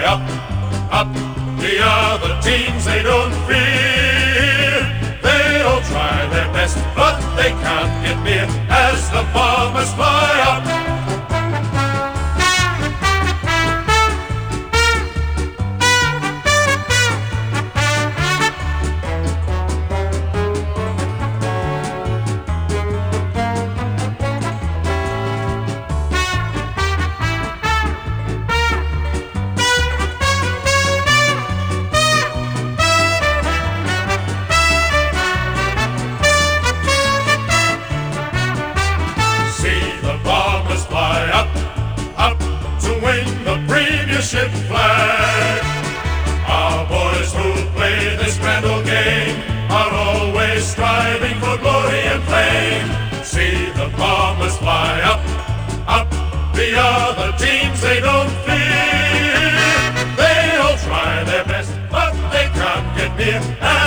up, up. The other teams, they don't fear. They'll try their best, but they can't get near as the Bombers fly up. Premiership flag. Our boys who play this grand old game are always striving for glory and fame. See the Bombers fly up, up. The other teams, they don't fear. They'll try their best, but they can't get near.